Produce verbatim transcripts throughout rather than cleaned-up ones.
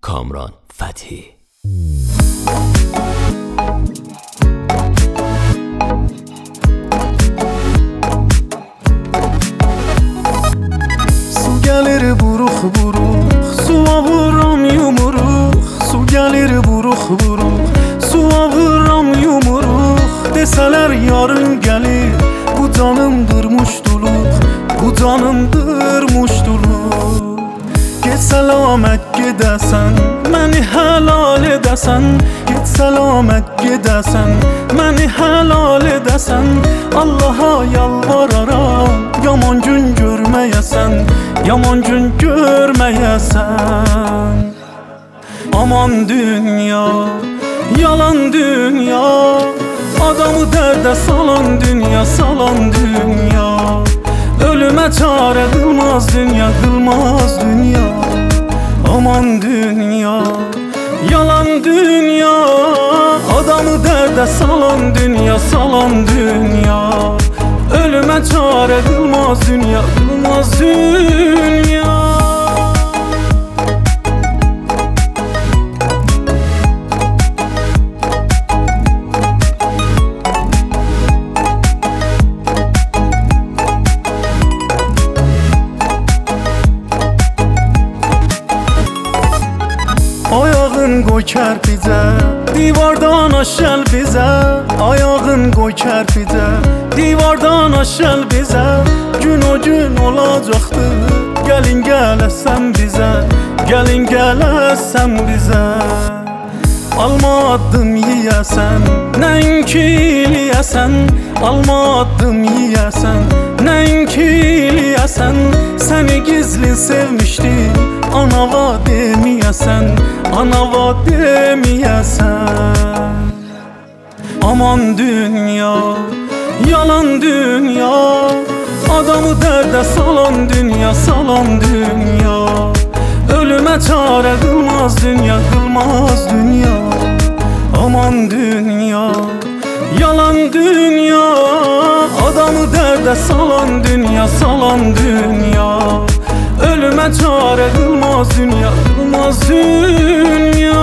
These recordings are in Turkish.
کامران فتحی. Su gelir buruk buruk, su avuram yumuruk. Su gelir buruk buruk, su avuram yumuruk. Deseler yarın gelir, bu canımdır muştuluk, bu canımdır muştuluk. Get selamet gidesen, məni helal edesen. Get selamet gidesen, məni helal edesen. Allah'a yalvararam, yaman gün görmeyesen, yaman gün görmeyesen. Aman dünya, yalan dünya, adamı dərdə salan dünya, salan dünya. Ölüme çare kılmaz dünya, kılmaz dünya. Aman dünya, yalan dünya, adamı dərdə salan dünya, salan dünya. Ölüme çare kılmaz dünya, kılmaz dünya. Ayağın qoy kərpicə, divardan aşəl bizə. Ayağın qoy kərpicə, divardan aşəl bizə. Gün o gün olacaqdı, gəlin gələsən bizə, gəlin gələsən bizə. Alma addım yiyəsən, nəinki iliyəsən. Alma addım yiyəsən, nəinki iliyəsən. Səni gizli sevmişdim, anava demiyəsən, anava demiyəsən. Aman dünya, yalan dünya, adamı dərdə salan dünya, salan dünya. Ölüme çare kılmaz dünya, kılmaz dünya. Aman dünya, yalan dünya, adamı dərdə salan dünya, salan dünya. Ölüme çare kılmaz dünya, kılmaz dünya.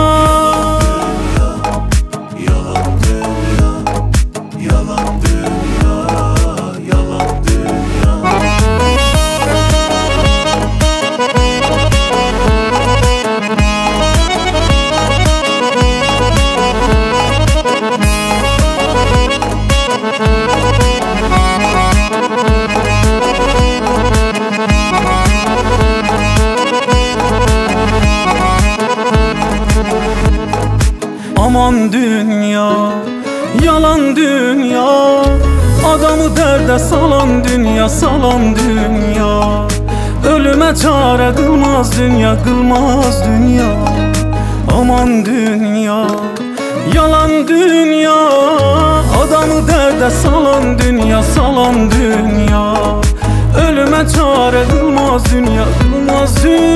Aman dünya, yalan dünya, adamı dərdə salan dünya, salan dünya. Ölüme çare kılmaz dünya, kılmaz dünya. Aman dünya, yalan dünya, adamı dərdə salan dünya, salan dünya. Ölüme çare kılmaz dünya, kılmaz dünya.